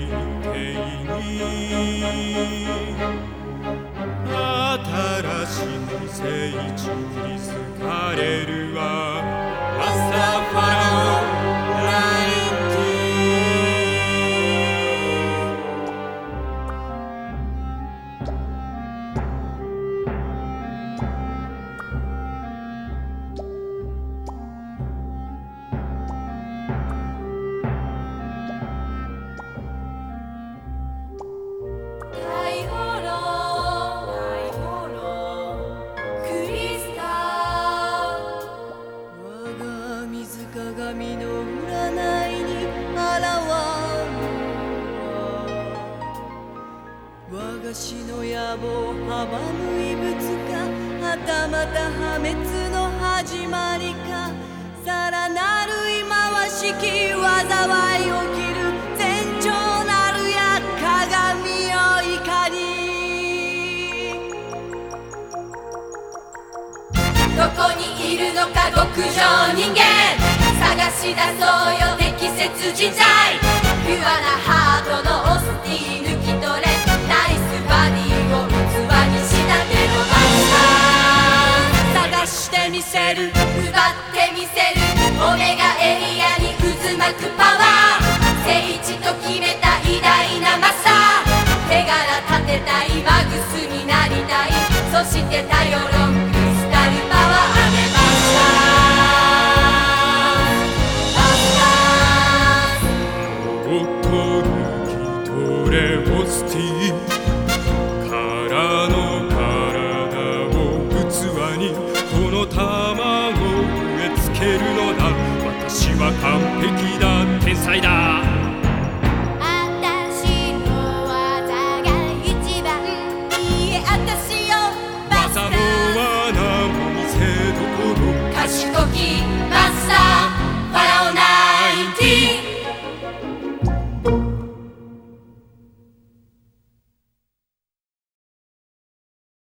新しい聖地築かれるわラスタファラオナインティ鏡の占いに現る我が死の野望阻む異物かはたまた破滅の始まりかさらなる忌まわしき災い起きる前兆なるや鏡よ怒りどこにいるのか極上人間探し出そうよ適切人材ピュアなハートのオスティ抜き取れナイスバディを器に仕立てろ探してみせる奪ってみせるオメガエリアに渦巻くパワー聖地と決めた偉大なマスター手柄立てたいマグスになりたいそして頼ろんクリスタルパワーあげましたオスティからの体を器にこの卵を植え付けるのだ私は完璧だ天才だ